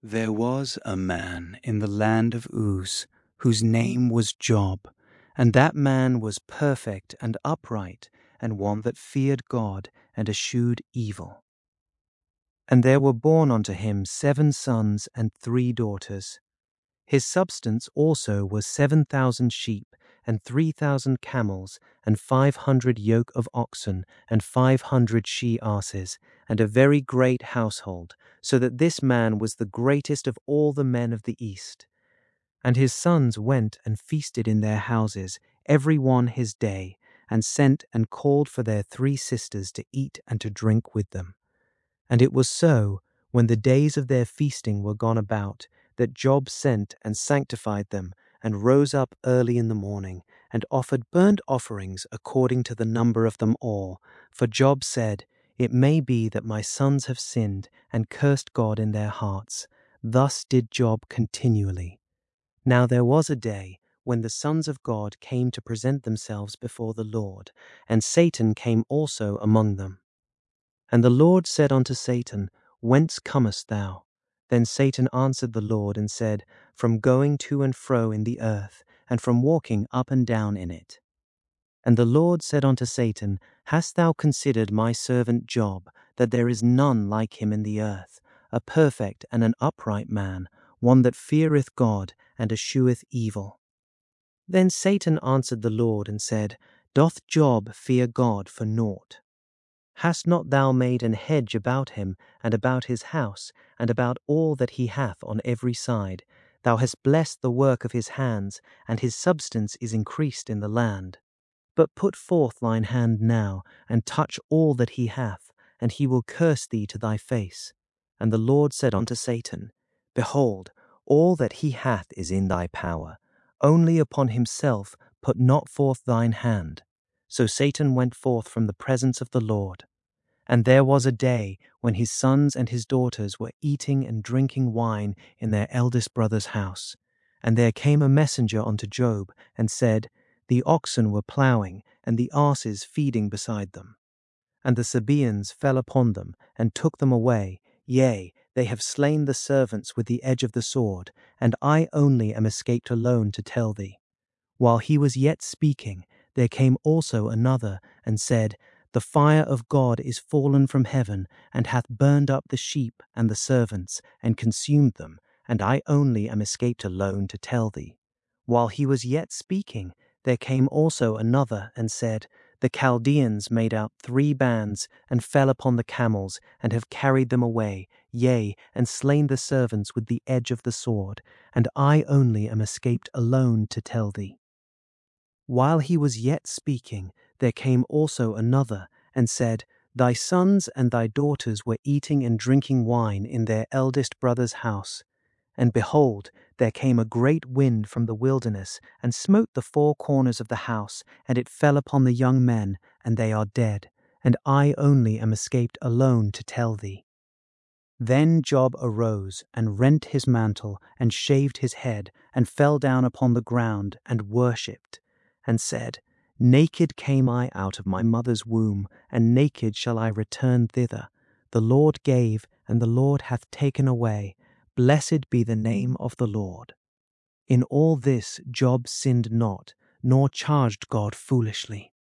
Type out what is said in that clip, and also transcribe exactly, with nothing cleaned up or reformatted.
There was a man in the land of Uz, whose name was Job, and that man was perfect and upright, and one that feared God and eschewed evil. And there were born unto him seven sons and three daughters. His substance also was seven thousand sheep, and three thousand camels, and five hundred yoke of oxen, and five hundred she-asses, and a very great household, so that this man was the greatest of all the men of the east. And his sons went and feasted in their houses, every one his day, and sent and called for their three sisters to eat and to drink with them. And it was so, when the days of their feasting were gone about, that Job sent and sanctified them, and rose up early in the morning, and offered burnt offerings according to the number of them all. For Job said, It may be that my sons have sinned, and cursed God in their hearts. Thus did Job continually. Now there was a day when the sons of God came to present themselves before the Lord, and Satan came also among them. And the Lord said unto Satan, Whence comest thou? Then Satan answered the Lord and said, From going to and fro in the earth, and from walking up and down in it. And the Lord said unto Satan, Hast thou considered my servant Job, that there is none like him in the earth, a perfect and an upright man, one that feareth God and escheweth evil? Then Satan answered the Lord and said, Doth Job fear God for naught? Hast not thou made an hedge about him, and about his house, and about all that he hath on every side? Thou hast blessed the work of his hands, and his substance is increased in the land. But put forth thine hand now, and touch all that he hath, and he will curse thee to thy face. And the Lord said unto Satan, Behold, all that he hath is in thy power. Only upon himself put not forth thine hand. So Satan went forth from the presence of the Lord. And there was a day when his sons and his daughters were eating and drinking wine in their eldest brother's house. And there came a messenger unto Job, and said, The oxen were ploughing, and the asses feeding beside them. And the Sabaeans fell upon them, and took them away. Yea, they have slain the servants with the edge of the sword, and I only am escaped alone to tell thee. While he was yet speaking, there came also another, and said, The fire of God is fallen from heaven, and hath burned up the sheep and the servants, and consumed them, and I only am escaped alone to tell thee. While he was yet speaking, there came also another, and said, The Chaldeans made out three bands, and fell upon the camels, and have carried them away, yea, and slain the servants with the edge of the sword, and I only am escaped alone to tell thee. While he was yet speaking, there came also another, and said, Thy sons and thy daughters were eating and drinking wine in their eldest brother's house. And behold, there came a great wind from the wilderness, and smote the four corners of the house, and it fell upon the young men, and they are dead, and I only am escaped alone to tell thee. Then Job arose, and rent his mantle, and shaved his head, and fell down upon the ground, and worshipped, and said, Naked came I out of my mother's womb, and naked shall I return thither. The Lord gave, and the Lord hath taken away. Blessed be the name of the Lord. In all this Job sinned not, nor charged God foolishly.